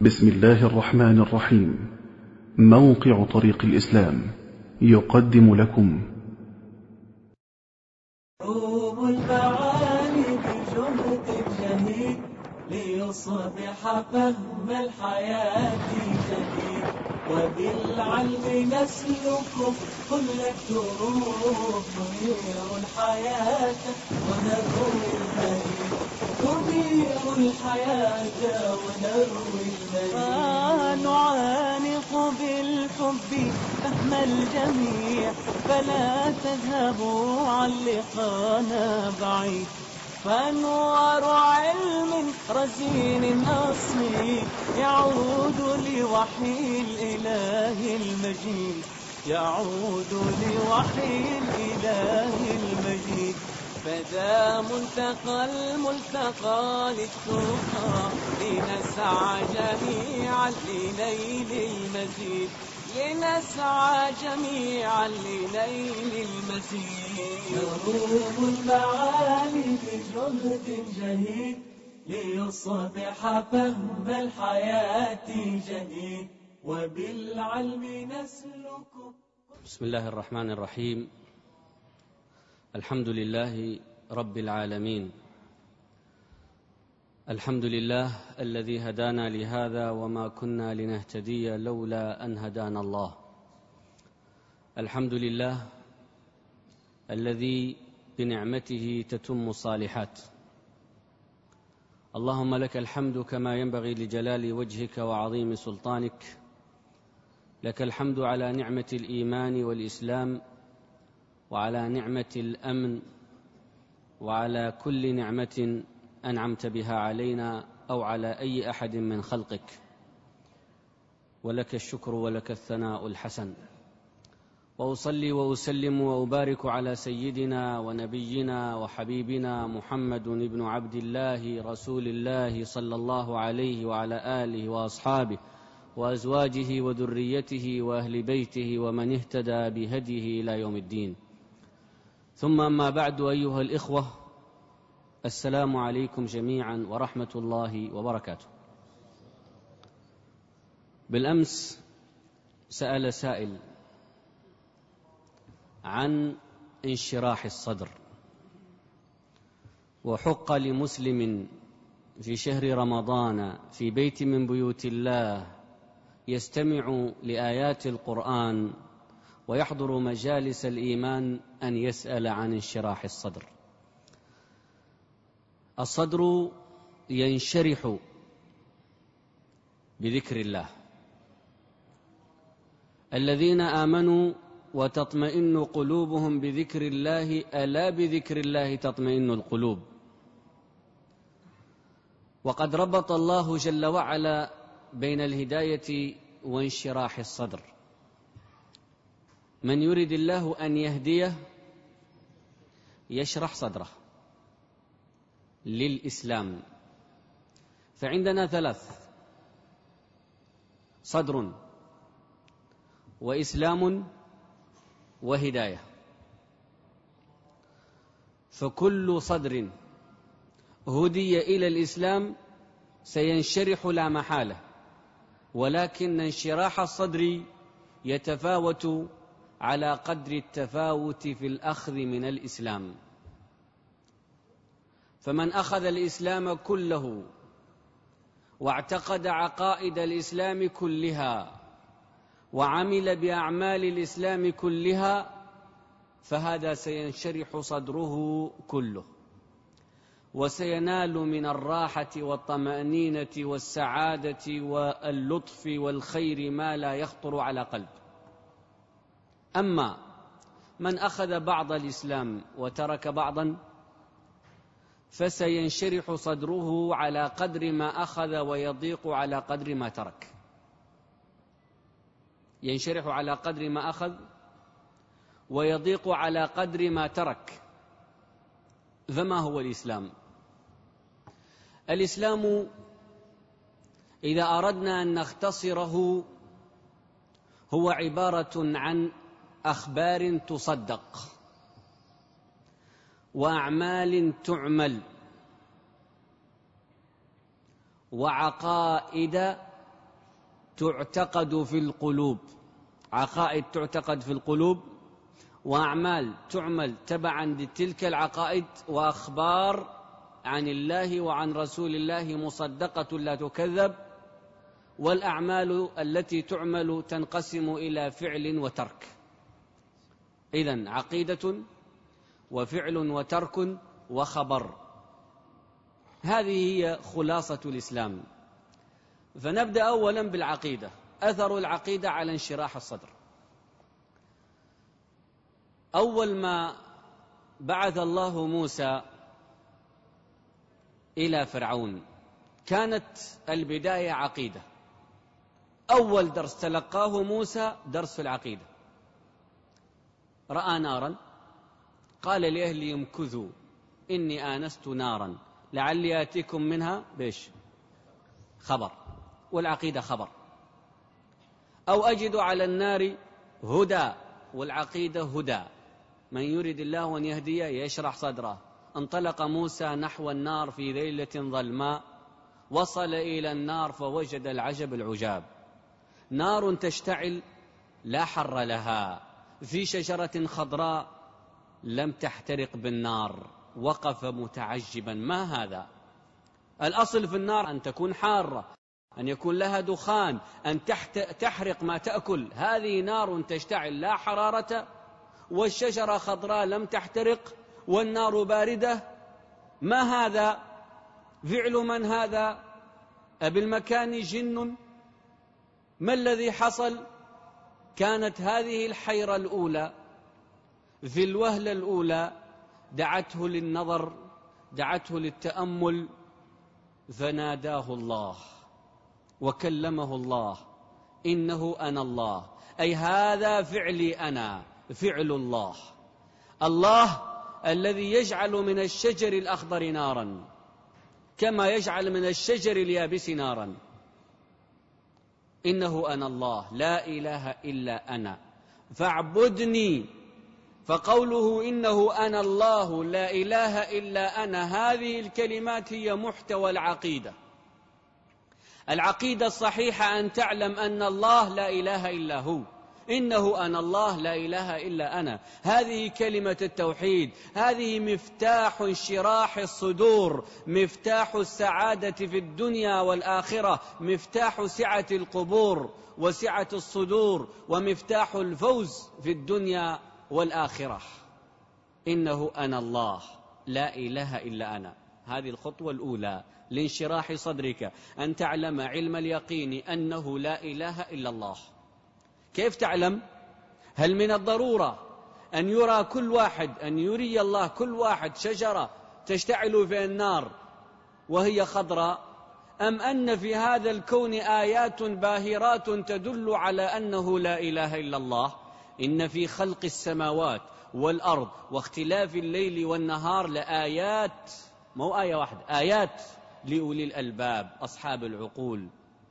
بسم الله الرحمن الرحيم. موقع طريق الإسلام يقدم لكم روم المعاني بجهد جهيد ليصبح فهم الحياة جديد، وبالعلم نسلك كل الدروب، ننير الحياة ونروي المجيد، ننير الحياة ونروي المجيد. نعانق بالحب فهم الجميع، فلا تذهبوا عن لقانا بعيد، فانوار علم رزين أصلي يعود لوحي الإله المجيد، يعود لوحي الإله المجيد. فذا ملتقى الملتقى للتقى، لنسعى جميعا لنيل المزيد، لنسعى جميعا لنيل المزيد. نروم المعاني بجهد جهيد ليصبح فهم الحياة جديد، وبالعلم نسلك. بسم الله الرحمن الرحيم. الحمد لله رب العالمين، الحمد لله الذي هدانا لهذا وما كنا لنهتدي لولا أن هدانا الله، الحمد لله الذي بنعمته تتم الصالحات، اللهم لك الحمد كما ينبغي لجلال وجهك وعظيم سلطانك، لك الحمد على نعمة الإيمان والإسلام، وعلى نعمة الأمن، وعلى كل نعمة أنعمت بها علينا أو على أي أحد من خلقك، ولك الشكر ولك الثناء الحسن. وأصلي وأسلم وأبارك على سيدنا ونبينا وحبيبنا محمد بن عبد الله رسول الله صلى الله عليه وعلى آله وأصحابه وأزواجه وذريته وأهل بيته ومن اهتدى بهديه إلى يوم الدين. ثم أما بعد، أيها الإخوة، السلام عليكم جميعا ورحمة الله وبركاته. بالأمس سأل سائل عن انشراح الصدر، وحق لمسلم في شهر رمضان في بيت من بيوت الله يستمع لآيات القرآن ويحضر مجالس الإيمان أن يسأل عن انشراح الصدر. الصدر ينشرح بذكر الله، الذين آمنوا وتطمئن قلوبهم بذكر الله، ألا بذكر الله تطمئن القلوب. وقد ربط الله جل وعلا بين الهداية وانشراح الصدر. من يريد الله أن يهديه يشرح صدره للإسلام. فعندنا ثلاث: صدر وإسلام وهداية. فكل صدر هدي إلى الإسلام سينشرح لا محالة، ولكن انشراح الصدر يتفاوت على قدر التفاوت في الأخذ من الإسلام. فمن أخذ الإسلام كله واعتقد عقائد الإسلام كلها وعمل بأعمال الإسلام كلها، فهذا سينشرح صدره كله، وسينال من الراحة والطمأنينة والسعادة واللطف والخير ما لا يخطر على قلب. أما من أخذ بعض الإسلام وترك بعضا، فسينشرح صدره على قدر ما أخذ ويضيق على قدر ما ترك. ينشرح على قدر ما أخذ ويضيق على قدر ما ترك. فما هو الإسلام؟ الإسلام إذا أردنا أن نختصره هو عبارة عن أخبار تصدق وأعمال تعمل وعقائد تعتقد في القلوب، عقائد تعتقد في القلوب، وأعمال تعمل تبعا لتلك العقائد، وأخبار عن الله وعن رسول الله مصدقة لا تكذب. والأعمال التي تعمل تنقسم إلى فعل وترك. إذن عقيدة وفعل وترك وخبر، هذه هي خلاصة الإسلام. فنبدأ أولا بالعقيدة. أثر العقيدة على انشراح الصدر. أول ما بعث الله موسى إلى فرعون كانت البداية عقيدة. أول درس تلقاه موسى درس في العقيدة. رأى نارا قال لأهلي امكثوا إني آنست نارا لعلي آتيكم منها بيش خبر، والعقيدة خبر. أو أجد على النار هدى، والعقيدة هدى. من يريد الله أن يهديه يشرح صدره. انطلق موسى نحو النار في ليلة ظلماء، وصل إلى النار فوجد العجب العجاب. نار تشتعل لا حر لها، في شجرة خضراء لم تحترق بالنار. وقف متعجبا، ما هذا؟ الأصل في النار أن تكون حارة، أن يكون لها دخان، أن تحرق ما تأكل. هذه نار تشتعل لا حرارة، والشجرة خضراء لم تحترق، والنار باردة. ما هذا؟ فعل من هذا؟ أبالمكان جن؟ ما الذي حصل؟ كانت هذه الحيرة الأولى في الوهلة الأولى دعته للنظر، دعته للتأمل، فناداه الله وكلمه الله. إنه أنا الله، أي هذا فعلي أنا، فعل الله. الله الذي يجعل من الشجر الأخضر نارا كما يجعل من الشجر اليابس نارا. إنه أنا الله لا إله إلا أنا فاعبدني. فقوله إنه أنا الله لا إله إلا أنا، هذه الكلمات هي محتوى العقيدة. العقيدة الصحيحة أن تعلم أن الله لا إله إلا هو. إنه أنا الله لا إله إلا أنا، هذه كلمة التوحيد. هذه مفتاح انشراح الصدور، مفتاح السعادة في الدنيا والآخرة، مفتاح سعة القبور وسعة الصدور، ومفتاح الفوز في الدنيا والآخرة. إنه أنا الله لا إله إلا أنا. هذه الخطوة الأولى لانشراح صدرك، أن تعلم علم اليقين أنه لا إله إلا الله. كيف تعلم؟ هل من الضرورة أن يرى كل واحد، أن يري الله كل واحد شجرة تشتعل في النار وهي خضراء، أم أن في هذا الكون آيات باهرات تدل على أنه لا إله إلا الله؟ إن في خلق السماوات والأرض واختلاف الليل والنهار لآيات، مو آية واحدة، آيات لأولي الألباب أصحاب العقول.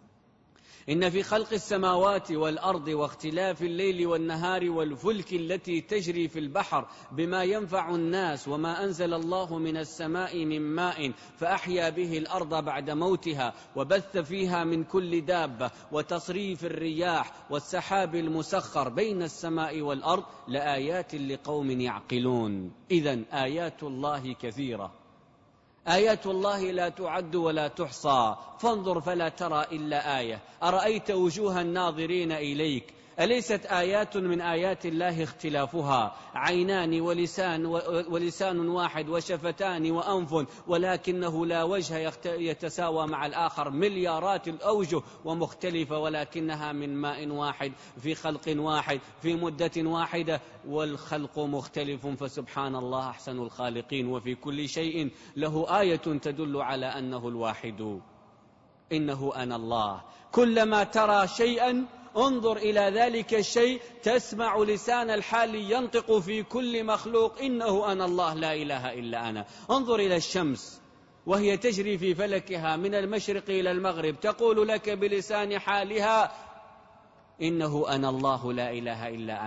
إن في خلق السماوات والأرض واختلاف الليل والنهار والفلك التي تجري في البحر بما ينفع الناس وما أنزل الله من السماء من ماء فأحيا به الأرض بعد موتها وبث فيها من كل دابة وتصريف الرياح والسحاب المسخر بين السماء والأرض لآيات لقوم يعقلون. إذن آيات الله كثيرة، آيات الله لا تعد ولا تحصى. فانظر فلا ترى إلا آية. أرأيت وجوه الناظرين إليك، أليست آيات من آيات الله اختلافها؟ عينان ولسان واحد وشفتان وأنف، ولكنه لا وجه يتساوى مع الآخر. مليارات الأوجه ومختلفة، ولكنها من ماء واحد في خلق واحد في مدة واحدة، والخلق مختلف. فسبحان الله أحسن الخالقين، وفي كل شيء له آية تدل على أنه الواحد. إنه أنا الله. كلما ترى شيئا انظر إلى ذلك الشيء، تسمع لسان الحال ينطق في كل مخلوق إنه أنا الله لا إله إلا أنا. انظر إلى الشمس وهي تجري في فلكها من المشرق إلى المغرب، تقول لك بلسان حالها إنه أنا الله لا إله إلا أنا.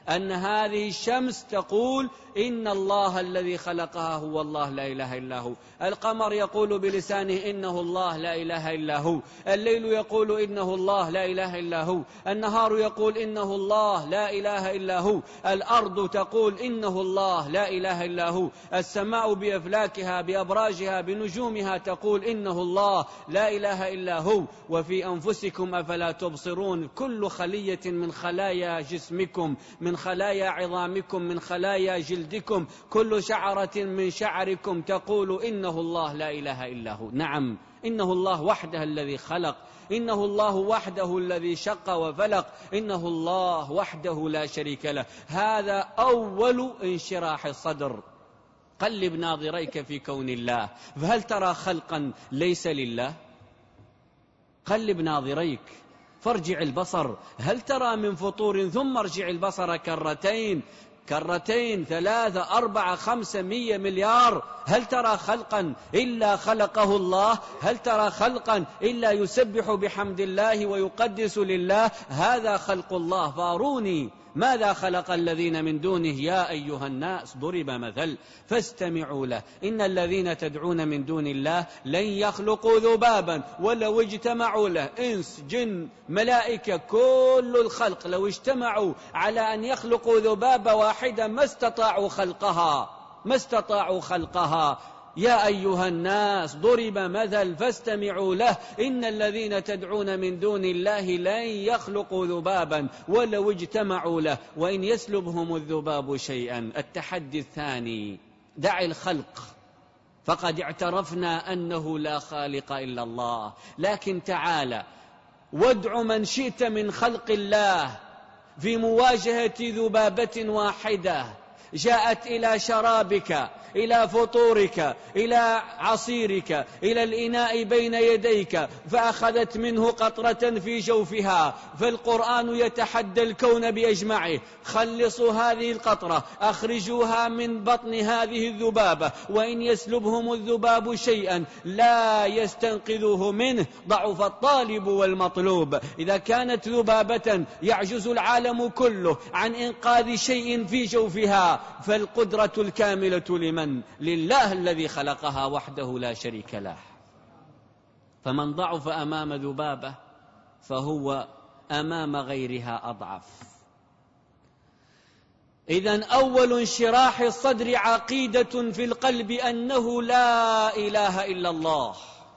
أن هذه الشمس تقول إن الله الذي خلقها هو الله لا إله إلا هو. القمر يقول بلسانه إنه الله لا إله إلا هو. الليل يقول إنه الله لا إله إلا هو. النهار يقول إنه الله لا إله إلا هو. الأرض تقول إنه الله لا إله إلا هو. السماء بأفلاكها بأبراجها بنجومها تقول إنه الله لا إله إلا هو. وفي أنفسكم أفلا تبصرون؟ كل خلية من خلايا جسمكم، من خلايا عظامكم، من خلايا جلدكم، كل شعرة من شعركم تقول إنه الله لا إله إلا هو. نعم، إنه الله وحده الذي خلق، إنه الله وحده الذي شق وفلق، إنه الله وحده لا شريك له. هذا أول انشراح الصدر. قلب ناظريك في كون الله، فهل ترى خلقا ليس لله؟ قلب ناظريك فارجع البصر، هل ترى من فطور؟ ثم ارجع البصر كرتين 3 4 5 100 مليار. هل ترى خلقا إلا خلقه الله؟ هل ترى خلقا إلا يسبح بحمد الله ويقدس لله؟ هذا خلق الله. فاروني ماذا خلق الذين من دونه؟ يا أيها الناس ضرب مثل فاستمعوا له، إن الذين تدعون من دون الله لن يخلقوا ذبابا ولو اجتمعوا له، إنس جن ملائكة كل الخلق لو اجتمعوا على أن يخلقوا ذبابة واحدة ما استطاعوا خلقها. يا أيها الناس ضرب مثل فاستمعوا له، إن الذين تدعون من دون الله لن يخلقوا ذبابا ولو اجتمعوا له وإن يسلبهم الذباب شيئا. التحدي الثاني: دع الخلق، فقد اعترفنا أنه لا خالق إلا الله، لكن تعالى وادع من شئت من خلق الله في مواجهة ذبابة واحدة جاءت إلى شرابك، إلى فطورك، إلى عصيرك، إلى الإناء بين يديك، فأخذت منه قطرة في جوفها. فالقرآن يتحدى الكون بأجمعه: خلصوا هذه القطرة، أخرجوها من بطن هذه الذبابة، وإن يسلبهم الذباب شيئا لا يستنقذوه منه، ضعف الطالب والمطلوب. إذا كانت ذبابة يعجز العالم كله عن إنقاذ شيء في جوفها، فالقدرة الكاملة لمن؟ لله الذي خلقها وحده لا شريك له. فمن ضعف أمام ذبابة فهو أمام غيرها أضعف. إذن أول انشراح الصدر عقيدة في القلب أنه لا إله إلا الله،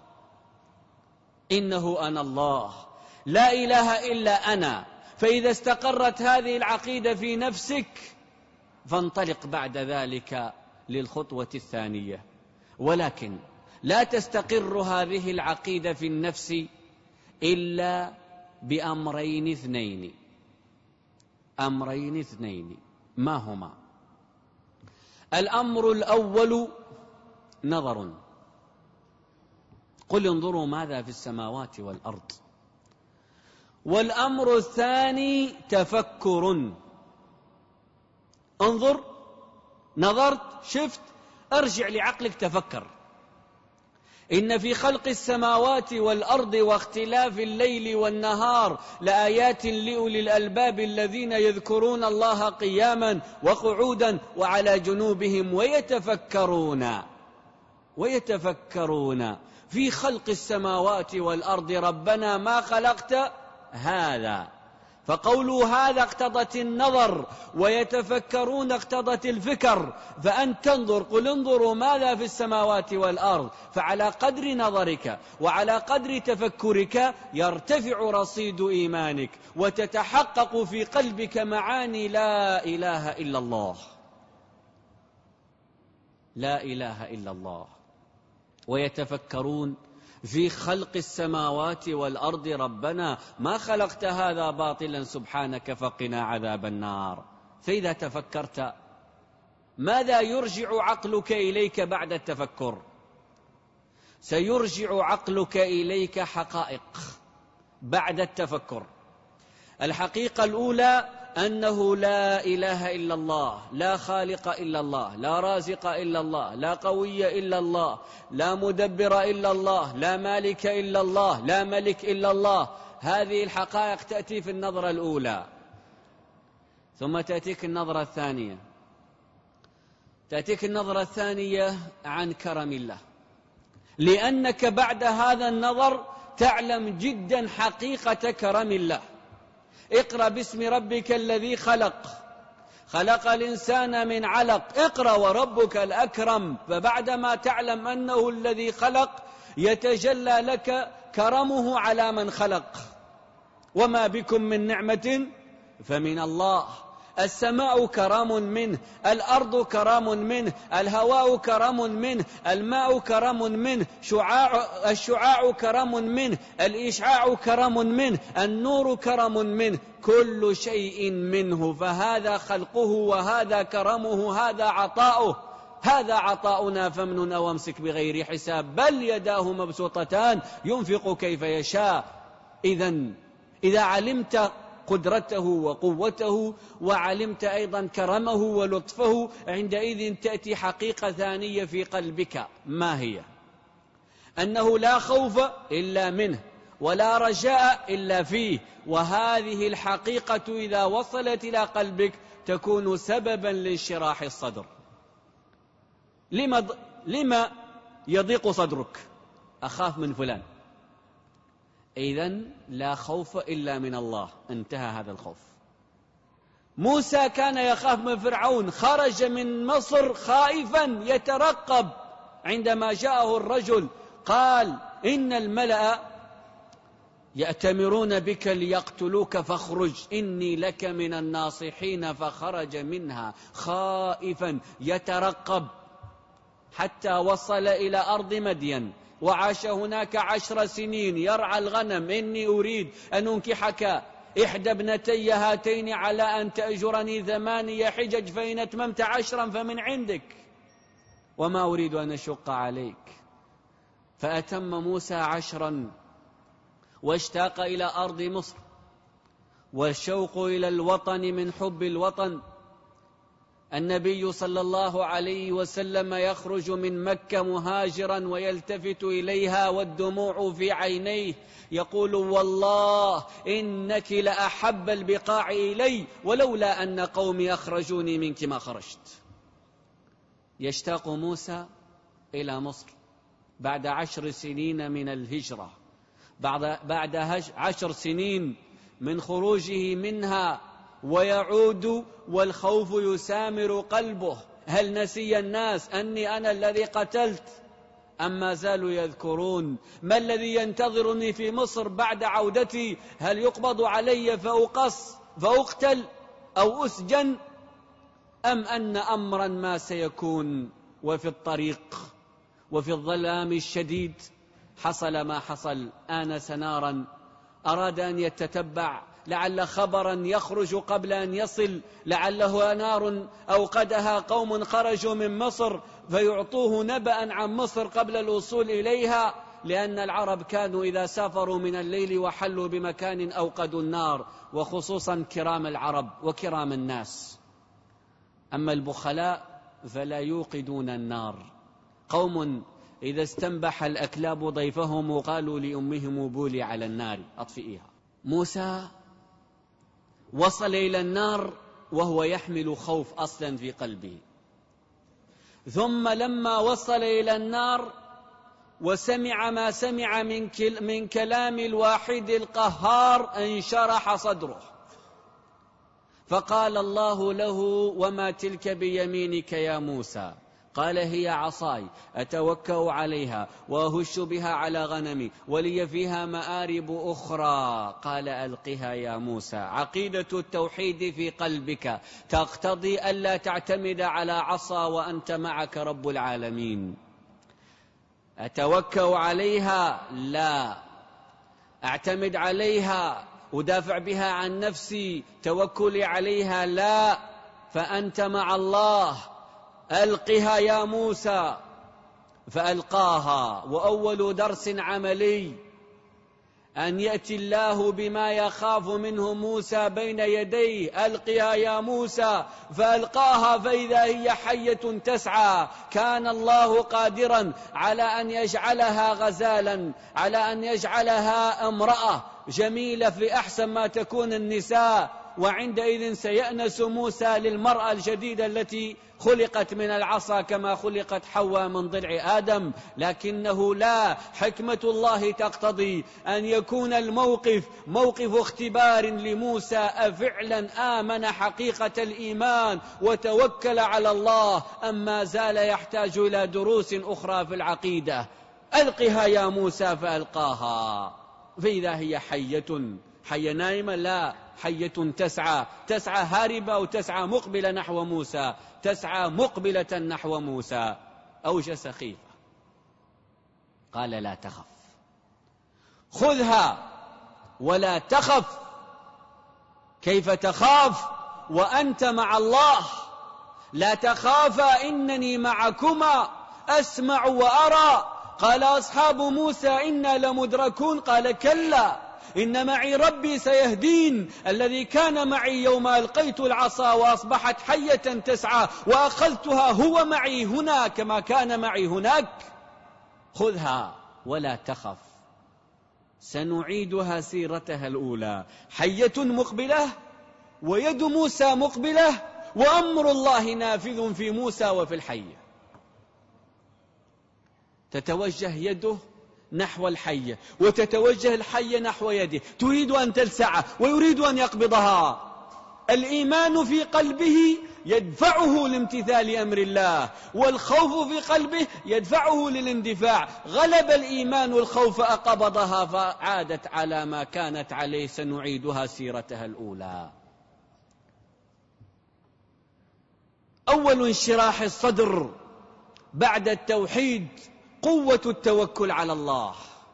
إنه أنا الله، لا إله إلا أنا. فإذا استقرت هذه العقيدة في نفسك فانطلق بعد ذلك للخطوة الثانية. ولكن لا تستقر هذه العقيدة في النفس إلا بأمرين اثنين. ما هما؟ الأمر الأول نظر، قل انظروا ماذا في السماوات والأرض. والأمر الثاني تفكر. انظر، نظرت، شفت، ارجع لعقلك تفكر. إن في خلق السماوات والأرض واختلاف الليل والنهار لآيات لأولي الألباب الذين يذكرون الله قياما وقعودا وعلى جنوبهم ويتفكرون في خلق السماوات والأرض ربنا ما خلقت هذا. فقولوا هذا اقتضت النظر، ويتفكرون اقتضت الفكر. فأنت تنظر، قل انظروا ماذا في السماوات والأرض، فعلى قدر نظرك وعلى قدر تفكرك يرتفع رصيد إيمانك وتتحقق في قلبك معاني لا إله إلا الله. لا إله إلا الله. ويتفكرون في خلق السماوات والأرض ربنا ما خلقت هذا باطلا سبحانك فقنا عذاب النار. فإذا تفكرت ماذا يرجع عقلك إليك بعد التفكر؟ سيرجع عقلك إليك حقائق بعد التفكر. الحقيقة الأولى أنه لا إله إلا الله، لا خالق إلا الله، لا رازق إلا الله، لا قوي إلا الله، لا مدبر إلا الله، لا مالك إلا الله، لا ملك إلا الله. هذه الحقائق تأتي في النظرة الأولى. ثم تأتيك النظرة الثانية، تأتيك النظرة الثانية عن كرم الله، لأنك بعد هذا النظر تعلم جدا حقيقة كرم الله. اقرأ باسم ربك الذي خلق، خلق الإنسان من علق، اقرأ وربك الأكرم. فبعدما تعلم أنه الذي خلق يتجلى لك كرمه على من خلق. وما بكم من نعمة فمن الله. السماء كرام منه، الأرض كرام منه، الهواء كرام منه، الماء كرام منه، الشعاع كرام منه، الإشعاع كرام منه، النور كرم منه، كل شيء منه. فهذا خلقه وهذا كرمه، هذا عطاؤه. هذا عطاؤنا فامنن أو امسك بغير حساب، بل يداه مبسوطتان ينفق كيف يشاء. إذا علمت قدرته وقوته وعلمت أيضا كرمه ولطفه، عندئذ تأتي حقيقة ثانية في قلبك. ما هي؟ أنه لا خوف إلا منه ولا رجاء إلا فيه. وهذه الحقيقة إذا وصلت إلى قلبك تكون سببا لانشراح الصدر. لما يضيق صدرك؟ أخاف من فلان، إذن لا خوف إلا من الله، انتهى هذا الخوف. موسى كان يخاف من فرعون، خرج من مصر خائفا يترقب. عندما جاءه الرجل قال إن الملأ يأتمرون بك ليقتلوك فاخرج إني لك من الناصحين، فخرج منها خائفا يترقب حتى وصل إلى أرض مدين، وعاش هناك 10 سنين يرعى الغنم. إني أريد أن أنكحك إحدى ابنتي هاتين على أن تأجرني 8 حجج، فإن أتممت 10 فمن عندك، وما أريد أن أشق عليك. فأتم موسى 10 واشتاق إلى أرض مصر، والشوق إلى الوطن من حب الوطن. النبي صلى الله عليه وسلم يخرج من مكة مهاجرا ويلتفت إليها والدموع في عينيه، يقول والله إنك لأحب البقاع إلي، ولولا أن قومي أخرجوني منك ما خرجت. يشتاق موسى إلى مصر بعد 10 سنين من الهجرة، بعد 10 سنين من خروجه منها، ويعود والخوف يسامر قلبه. هل نسي الناس أني أنا الذي قتلت أم ما زالوا يذكرون؟ ما الذي ينتظرني في مصر بعد عودتي؟ هل يقبض علي فأقتل أو أسجن، أم أن أمرا ما سيكون؟ وفي الطريق وفي الظلام الشديد حصل ما حصل. آنس نارا، أراد أن يتتبع لعل خبرا يخرج قبل أن يصل، لعله نار أوقدها قوم خرجوا من مصر فيعطوه نبأ عن مصر قبل الوصول إليها، لأن العرب كانوا إذا سافروا من الليل وحلوا بمكان أوقدوا النار، وخصوصا كرام العرب وكرام الناس. أما البخلاء فلا يوقدون النار، قوم إذا استنبح الأكلاب ضيفهم وقالوا لأمهم بولي على النار أطفئيها. موسى وصل إلى النار وهو يحمل خوف أصلا في قلبه، ثم لما وصل إلى النار وسمع ما سمع من كلام الواحد القهار انشرح صدره، فقال الله له وما تلك بيمينك يا موسى؟ قال هي عصاي أتوكأ عليها وأهش بها على غنمي ولي فيها مآرب أخرى. قال ألقها يا موسى. عقيدة التوحيد في قلبك تقتضي ألا تعتمد على عصا وأنت معك رب العالمين. أتوكأ عليها؟ لا. أعتمد عليها أدافع بها عن نفسي توكلي عليها؟ لا. فأنت مع الله. ألقها يا موسى. فألقاها. وأول درس عملي أن يأتي الله بما يخاف منه موسى بين يديه. ألقها يا موسى. فألقاها فإذا هي حية تسعى. كان الله قادرا على أن يجعلها غزالا، على أن يجعلها امرأة جميلة في أحسن ما تكون النساء، وعندئذ سيأنس موسى للمرأة الجديدة التي خلقت من العصا كما خلقت حواء من ضلع آدم. لكنه لا، حكمة الله تقتضي أن يكون الموقف موقف اختبار لموسى، أفعلا آمن حقيقة الإيمان وتوكل على الله أم ما زال يحتاج إلى دروس أخرى في العقيدة. ألقها يا موسى فألقاها فإذا هي حية نائمة؟ لا، حية تسعى هاربة أو تسعى مقبلة نحو موسى، تسعى مقبلة نحو موسى. أوجس خيفة، قال لا تخف، خذها ولا تخف. كيف تخاف وأنت مع الله؟ لا تخافا إنني معكما أسمع وأرى. قال أصحاب موسى إنا لمدركون، قال كلا إن معي ربي سيهدين. الذي كان معي يوم ألقيت العصا وأصبحت حية تسعى وأخذتها هو معي هنا كما كان معي هناك. خذها ولا تخف، سنعيدها سيرتها الأولى. حية مقبلة ويد موسى مقبلة وأمر الله نافذ في موسى وفي الحية. تتوجه يده نحو الحية وتتوجه الحية نحو يده، تريد أن تلسعه ويريد أن يقبضها. الإيمان في قلبه يدفعه لامتثال أمر الله، والخوف في قلبه يدفعه للاندفاع. غلب الإيمان الخوف أقبضها فعادت على ما كانت عليه، سنعيدها سيرتها الأولى. أول انشراح الصدر بعد التوحيد قوة التوكل على الله.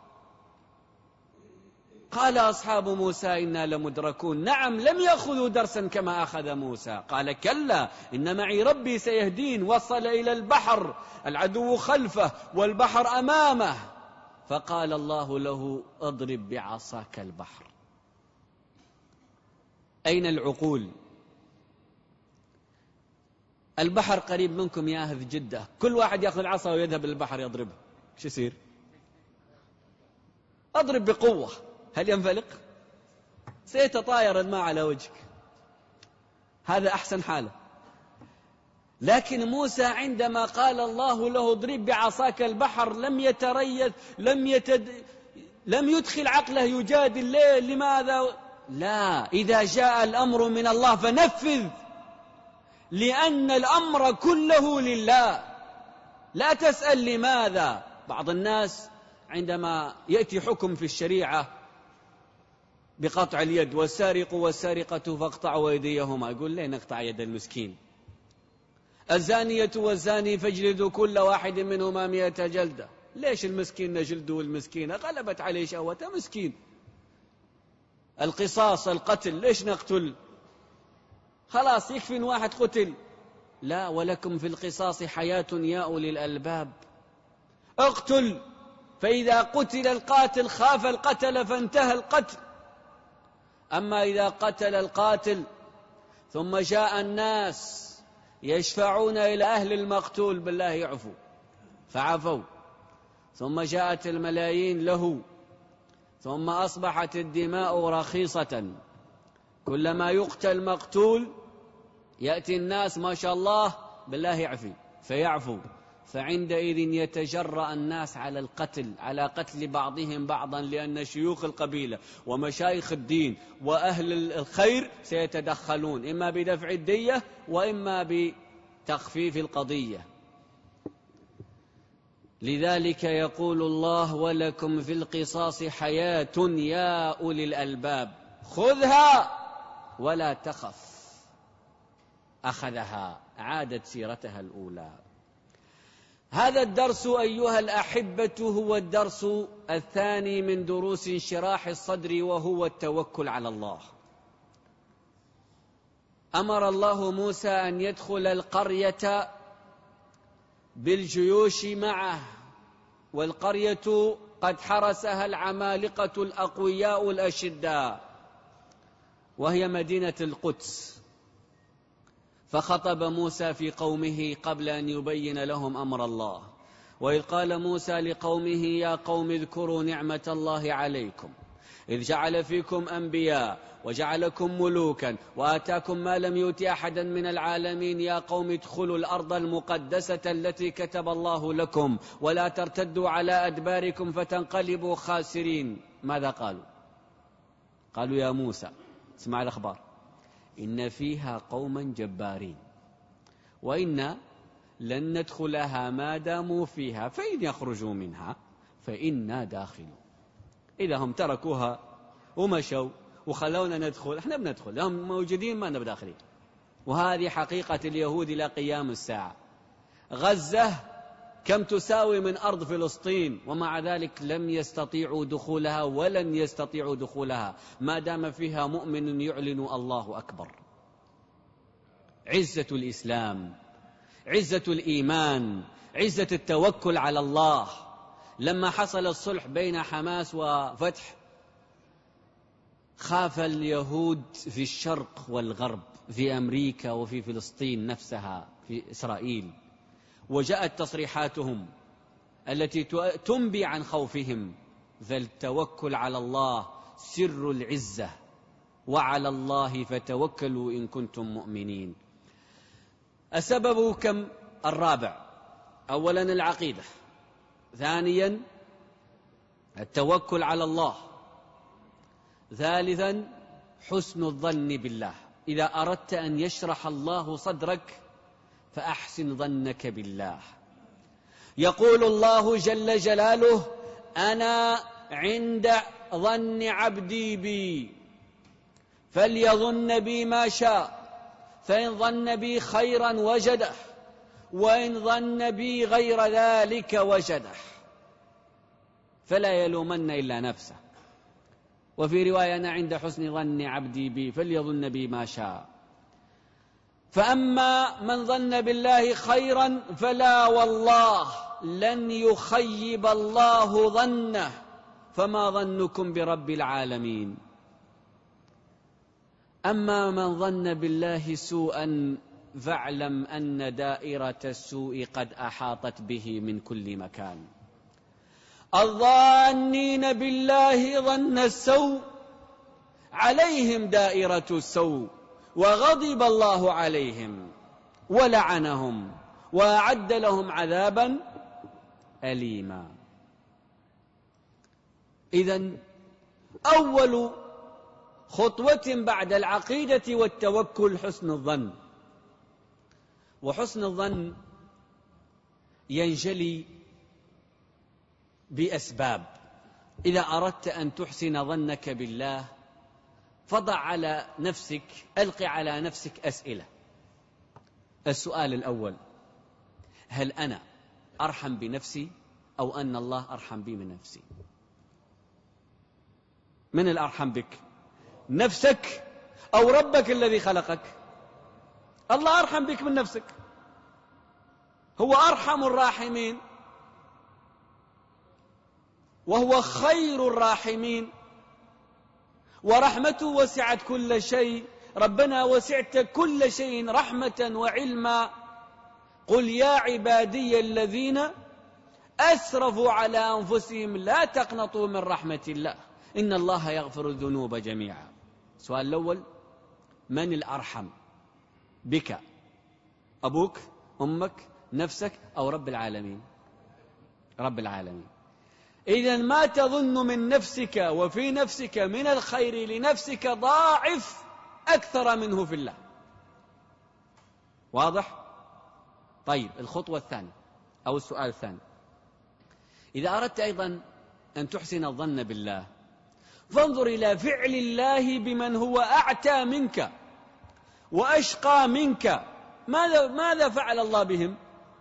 قال أصحاب موسى إنا لمدركون. نعم، لم يأخذوا درسا كما أخذ موسى. قال كلا إن معي ربي سيهدين. وصل إلى البحر، العدو خلفه والبحر أمامه، فقال الله له اضرب بعصاك البحر. أين العقول؟ البحر قريب منكم يا أهل جدة، كل واحد يأخذ العصا ويذهب للبحر يضربه، شو يصير؟ أضرب بقوة، هل ينفلق؟ سيتطاير الماء على وجهك، هذا أحسن حاله. لكن موسى عندما قال الله له اضرب بعصاك البحر لم يتريث، لم يدخل عقله يجادل ليه لماذا. لا، إذا جاء الأمر من الله فنفذ، لأن الأمر كله لله. لا تسأل لماذا. بعض الناس عندما يأتي حكم في الشريعة بقطع اليد، والسارق والسارقة فاقطعوا أيديهما، يقول ليه نقطع يد المسكين؟ الزانية والزاني فاجلدوا كل واحد منهما 100 جلدة. ليش المسكين نجلده؟ المسكينة غلبت عليه شهوته، مسكين. القصاص القتل، ليش نقتل؟ خلاص يكفي واحد قتل. لا، ولكم في القصاص حياة يا أولي الألباب. اقتل، فإذا قتل القاتل خاف القتل فانتهى القتل. أما إذا قتل القاتل ثم جاء الناس يشفعون إلى أهل المقتول بالله يعفو، فعفوا، ثم جاءت الملايين له، ثم أصبحت الدماء رخيصة، كلما يقتل مقتول يأتي الناس ما شاء الله بالله يعفي فيعفو، فعندئذ يتجرأ الناس على القتل، على قتل بعضهم بعضا، لأن شيوخ القبيلة ومشايخ الدين وأهل الخير سيتدخلون إما بدفع الدية وإما بتخفيف القضية. لذلك يقول الله ولكم في القصاص حياة يا أولي الألباب. خذها ولا تخف. أخذها، عادت سيرتها الأولى. هذا الدرس أيها الأحبة هو الدرس الثاني من دروس انشراح الصدر، وهو التوكل على الله. أمر الله موسى أن يدخل القرية بالجيوش معه، والقرية قد حرسها العمالقة الأقوياء الأشداء، وهي مدينة القدس. فخطب موسى في قومه قبل أن يبين لهم أمر الله. وإذ قال موسى لقومه يا قوم اذكروا نعمة الله عليكم إذ جعل فيكم أنبياء وجعلكم ملوكا وآتاكم ما لم يؤت أحدا من العالمين يا قوم ادخلوا الأرض المقدسة التي كتب الله لكم ولا ترتدوا على أدباركم فتنقلبوا خاسرين. ماذا قالوا؟ قالوا يا موسى، اسمع الأخبار، إن فيها قوما جبارين وإنا لن ندخلها ما داموا فيها فإن يخرجوا منها فإنا داخلون. إذا هم تركوها ومشوا وخلونا ندخل، احنا بندخل، هم موجودين ما نبي داخلين. وهذه حقيقة اليهود إلى قيام الساعة. غزة كم تساوي من أرض فلسطين، ومع ذلك لم يستطيعوا دخولها ولن يستطيعوا دخولها ما دام فيها مؤمن يعلن الله أكبر. عزة الإسلام، عزة الإيمان، عزة التوكل على الله. لما حصل الصلح بين حماس وفتح خاف اليهود في الشرق والغرب، في أمريكا وفي فلسطين نفسها في إسرائيل، وجاءت تصريحاتهم التي تنبي عن خوفهم. فالتوكل على الله سر العزة، وعلى الله فتوكلوا إن كنتم مؤمنين. السبب كم؟ الرابع، أولا العقيدة، ثانيا التوكل على الله، ثالثا حسن الظن بالله. إذا أردت أن يشرح الله صدرك فأحسن ظنك بالله. يقول الله جل جلاله: أنا عند ظن عبدي بي فليظن بي ما شاء، فإن ظن بي خيرا وجده وإن ظن بي غير ذلك وجده، فلا يلومن إلا نفسه. وفي رواية: أنا عند حسن ظن عبدي بي فليظن بي ما شاء. فأما من ظن بالله خيرا فلا والله لن يخيب الله ظنه، فما ظنكم برب العالمين. أما من ظن بالله سوءا فاعلم أن دائرة السوء قد أحاطت به من كل مكان. الظانين بالله ظن السوء عليهم دائرة السوء وغضب الله عليهم ولعنهم وأعد لهم عذابا أليما. إذن أول خطوة بعد العقيدة والتوكل حسن الظن. وحسن الظن ينجلي بأسباب. إذا أردت أن تحسن ظنك بالله فضع على نفسك، ألقي على نفسك أسئلة. السؤال الأول: هل أنا أرحم بنفسي أو أن الله أرحم بي من نفسي؟ من الأرحم بك؟ نفسك أو ربك الذي خلقك؟ الله أرحم بك من نفسك، هو أرحم الراحمين وهو خير الراحمين، ورحمته وسعت كل شيء. ربنا وسعت كل شيء رحمة وعلما. قل يا عبادي الذين أسرفوا على أنفسهم لا تقنطوا من رحمة الله إن الله يغفر الذنوب جميعا. السؤال الأول: من الأرحم بك؟ أبوك، أمك، نفسك، أو رب العالمين؟ رب العالمين. إذن ما تظن من نفسك وفي نفسك من الخير لنفسك ضاعف أكثر منه في الله. واضح؟ طيب، الخطوة الثانية أو السؤال الثاني: إذا أردت أيضا أن تحسن الظن بالله فانظر إلى فعل الله بمن هو أعتى منك وأشقى منك. ماذا فعل الله بهم؟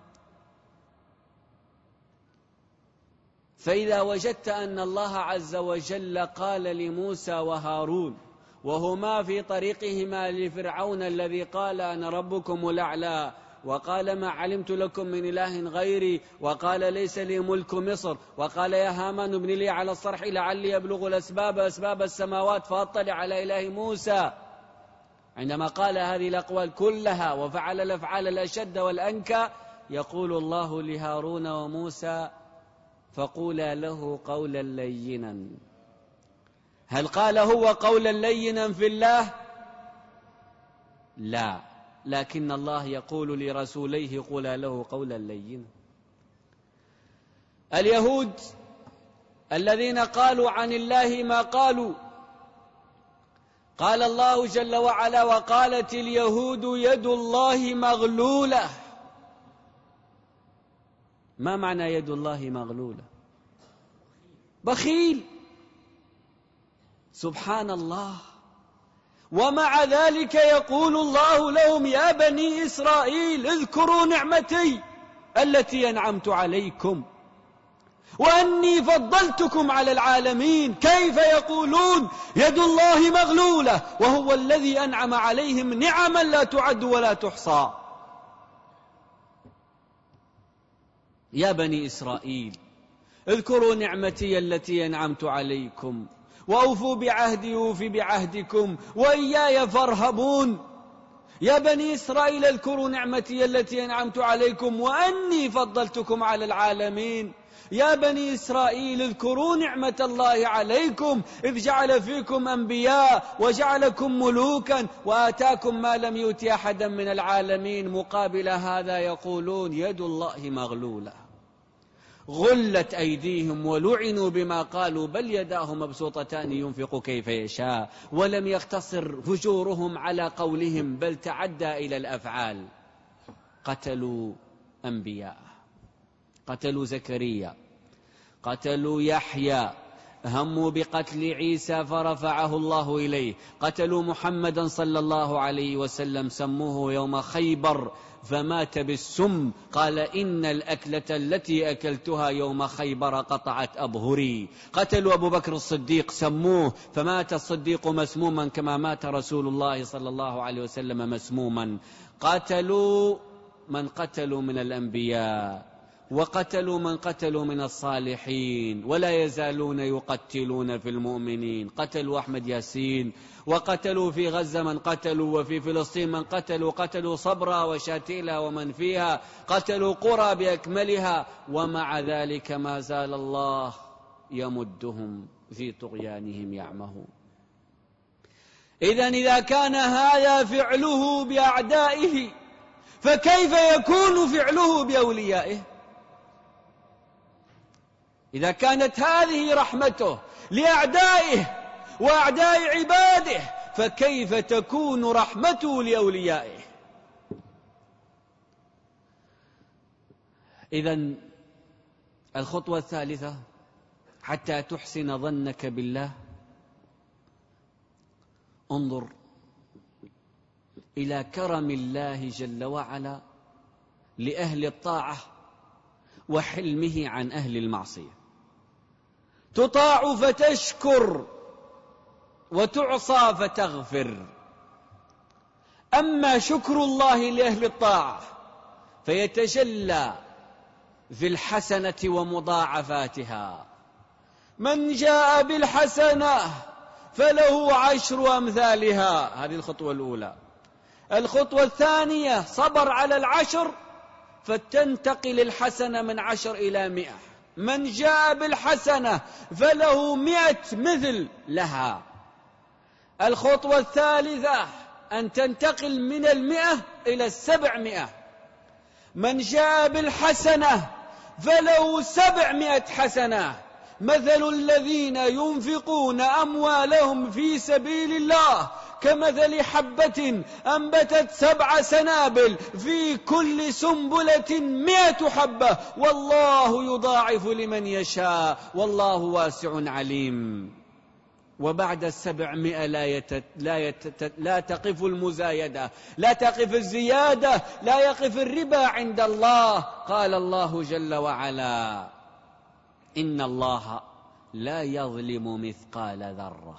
فإذا وجدت أن الله عز وجل قال لموسى وهارون وهما في طريقهما لفرعون الذي قال أنا ربكم الأعلى وقال ما علمت لكم من إله غيري وقال ليس لي ملك مصر وقال يا هامان ابن لي على الصرح لعلي أبلغ أسباب السماوات فأطلع على إله موسى. عندما قال هذه الأقوال كلها وفعل الأفعال الأشد والأنكى يقول الله لهارون وموسى: فقولا له قولا لينا هل قال هو قولا لينا في الله؟ لا، لكن الله يقول لرسوليه قولا له قولا لينا. اليهود الذين قالوا عن الله ما قالوا، قال الله جل وعلا: وقالت اليهود يد الله مغلولة. ما معنى يد الله مغلولة؟ بخيل. سبحان الله. ومع ذلك يقول الله لهم: يا بني إسرائيل اذكروا نعمتي التي أنعمت عليكم وأني فضلتكم على العالمين. كيف يقولون يد الله مغلولة وهو الذي أنعم عليهم نعما لا تعد ولا تحصى؟ يا بني إسرائيل اذكروا نعمتي التي أنعمت عليكم وأوفوا بعهدي أوف بعهدكم وإياي فارهبون. يا بني إسرائيل اذكروا نعمتي التي أنعمت عليكم وأني فضلتكم على العالمين. يا بني إسرائيل اذكروا نعمة الله عليكم إذ جعل فيكم أنبياء وجعلكم ملوكا وآتاكم ما لم يؤت أحدا من العالمين. مقابل هذا يقولون يد الله مغلولة غلت أيديهم ولعنوا بما قالوا بل يداه مبسوطتان ينفق كيف يشاء. ولم يقتصر فجورهم على قولهم بل تعدى إلى الأفعال. قتلوا أنبياء، قتلوا زكريا، قتلوا يحيى، هموا بقتل عيسى فرفعه الله إليه، قتلوا محمدا صلى الله عليه وسلم، سموه يوم خيبر فمات بالسم، قال إن الأكلة التي أكلتها يوم خيبر قطعت أبهري. قتلوا أبو بكر الصديق، سموه فمات الصديق مسموما كما مات رسول الله صلى الله عليه وسلم مسموما. قتلوا من قتلوا من الأنبياء وقتلوا من قتلوا من الصالحين ولا يزالون يقتلون في المؤمنين. قتلوا أحمد ياسين، وقتلوا في غزة من قتلوا، وفي فلسطين من قتلوا، قتلوا صبرا وشاتيلا ومن فيها، قتلوا قرى بأكملها، ومع ذلك ما زال الله يمدهم في طغيانهم يعمهون. إذا كان هذا فعله بأعدائه فكيف يكون فعله بأوليائه؟ إذا كانت هذه رحمته لأعدائه وأعداء عباده فكيف تكون رحمته لأوليائه؟ إذن الخطوة الثالثة حتى تحسن ظنك بالله، انظر إلى كرم الله جل وعلا لأهل الطاعة وحلمه عن أهل المعصية. تطاع فتشكر وتعصى فتغفر. أما شكر الله لأهل الطاعة فيتجلى في الحسنة ومضاعفاتها. من جاء بالحسنة فله 10 أمثالها. هذه الخطوة الأولى. الخطوة الثانية صبر على 10 فتنتقل الحسنة من 10 إلى 100. من جاء بالحسنة فله 100 مثل لها. الخطوة الثالثة أن تنتقل من 100 إلى 700. من جاء بالحسنة فله 700 حسنة. مثل الذين ينفقون أموالهم في سبيل الله كمثل حبة أنبتت 7 سنابل في كل سنبلة 100 حبة والله يضاعف لمن يشاء والله واسع عليم. وبعد 700 لا تقف المزايدة، لا تقف الزيادة، لا يقف الربا عند الله. قال الله جل وعلا: إن الله لا يظلم مثقال ذرة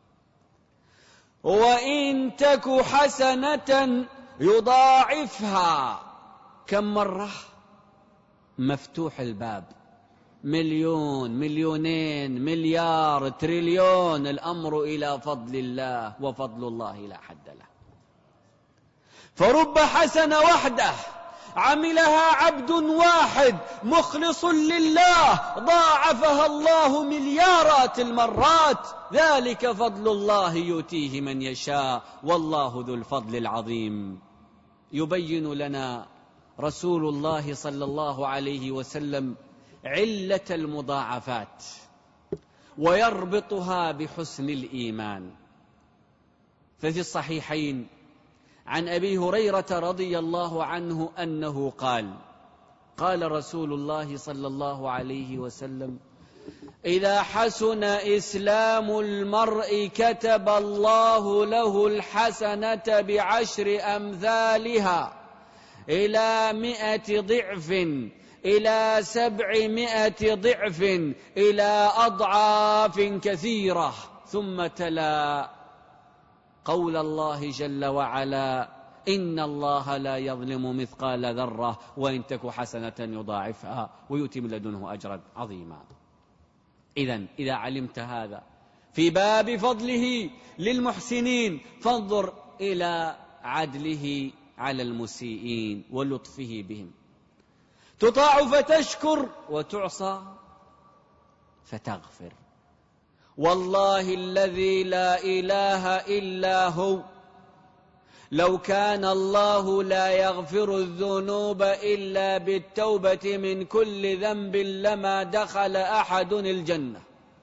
وإن تك حسنة يضاعفها. كم مرة؟ مفتوح الباب. 1,000,000 2,000,000 مليار تريليون. الأمر إلى فضل الله وفضل الله لا حد له. فرب حسنة وحده عملها عبد واحد مخلص لله ضاعفها الله مليارات المرات. ذلك فضل الله يؤتيه من يشاء والله ذو الفضل العظيم. يبين لنا رسول الله صلى الله عليه وسلم علة المضاعفات ويربطها بحسن الإيمان. ففي الصحيحين عن أبي هريرة رضي الله عنه أنه قال رسول الله صلى الله عليه وسلم: إذا حسن إسلام المرء كتب الله له الحسنة ب10 أمثالها إلى 100 ضعف إلى 700 ضعف إلى أضعاف كثيرة. ثم تلا قول الله جل وعلا: إن الله لا يظلم مثقال ذرة وإن تك حسنة يضاعفها ويؤتي من لدنه أجرا عظيما. إذا علمت هذا في باب فضله للمحسنين فانظر إلى عدله على المسيئين ولطفه بهم. تطاع فتشكر وتعصى فتغفر. والله الذي لا إله إلا هو لو كان الله لا يغفر الذنوب إلا بالتوبة من كل ذنب لما دخل أحد الجنة،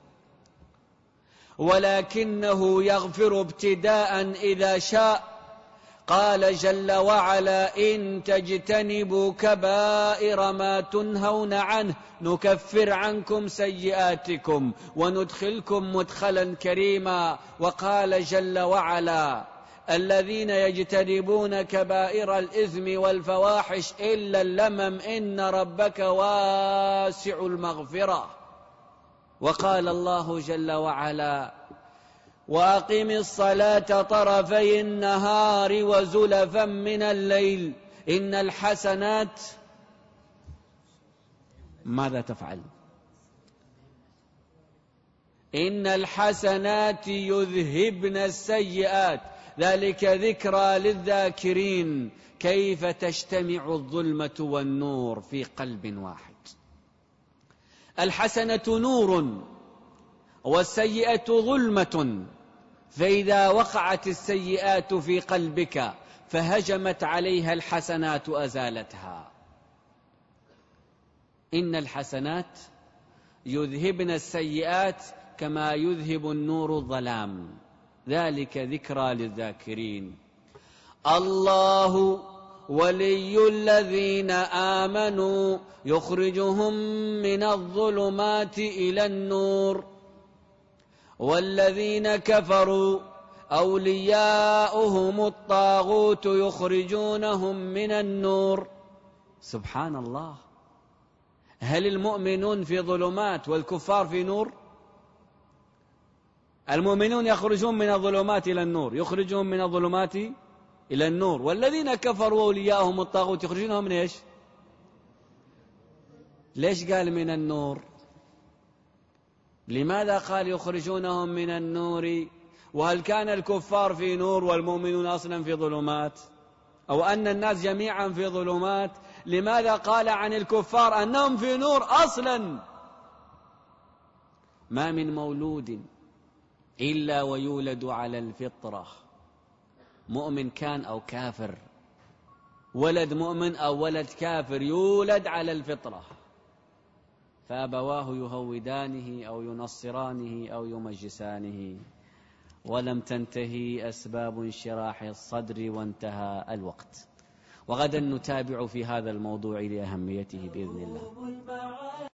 ولكنه يغفر ابتداء إذا شاء. قال جل وعلا: إن تجتنبوا كبائر ما تنهون عنه نكفر عنكم سيئاتكم وندخلكم مدخلا كريما. وقال جل وعلا: الذين يجتنبون كبائر الإثم والفواحش إلا اللمم إن ربك واسع المغفرة. وقال الله جل وعلا: وأقم الصلاة طرفي النهار وزلفا من الليل إن الحسنات ماذا تفعل؟ إن الحسنات يذهبن السيئات ذلك ذكرى للذاكرين. كيف تجتمع الظلمة والنور في قلب واحد؟ الحسنة نور والسيئة ظلمة، فإذا وقعت السيئات في قلبك فهجمت عليها الحسنات أزالتها. إن الحسنات يذهبن السيئات كما يذهب النور الظلام ذلك ذكرى للذاكرين. الله ولي الذين آمنوا يخرجهم من الظلمات إلى النور والذين كفروا أولياؤهم الطاغوت يخرجونهم من النور. سبحان الله، هل المؤمنون في ظلمات والكفار في نور؟ المؤمنون يخرجون من الظلمات إلى النور، يخرجون من الظلمات إلى النور، والذين كفروا أولياؤهم الطاغوت يخرجونهم من إيش؟ ليش قال من النور؟ لماذا قال يخرجونهم من النور؟ وهل كان الكفار في نور والمؤمنون أصلا في ظلمات؟ أو أن الناس جميعا في ظلمات؟ لماذا قال عن الكفار أنهم في نور أصلا؟ ما من مولود إلا ويولد على الفطرة، مؤمن كان أو كافر، ولد مؤمن أو ولد كافر يولد على الفطرة، فأبواه يهودانه أو ينصرانه أو يمجسانه. ولم تنتهي أسباب انشراح الصدر وانتهى الوقت. وغدا نتابع في هذا الموضوع لأهميته بإذن الله.